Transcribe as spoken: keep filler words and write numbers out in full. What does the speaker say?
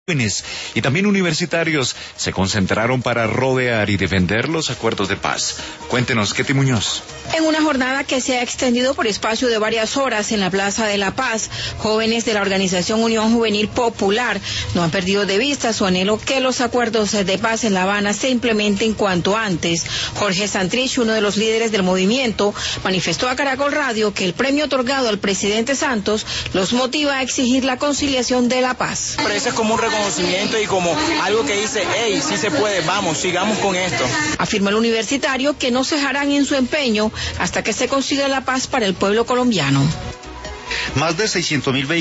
Jóvenes y también universitarios se concentraron para rodear y defender los acuerdos de paz. Cuéntenos, Ketty Muñoz. En una jornada que se ha extendido por espacio de varias horas en la Plaza de la Paz, jóvenes de la organización Unión Juvenil Popular no han perdido de vista su anhelo que los acuerdos de paz en La Habana se implementen cuanto antes. Jorge Santrich, uno de los líderes del movimiento, manifestó a Caracol Radio que el premio otorgado al presidente Santos los motiva a exigir la conciliación de la paz. Pero eso es como un reconocimiento y como algo que dice, hey, sí se puede, vamos, sigamos con esto. Afirmó el universitario que no cejarán en su empeño hasta que se consiga la paz para el pueblo colombiano. Más de seiscientos mil vehículos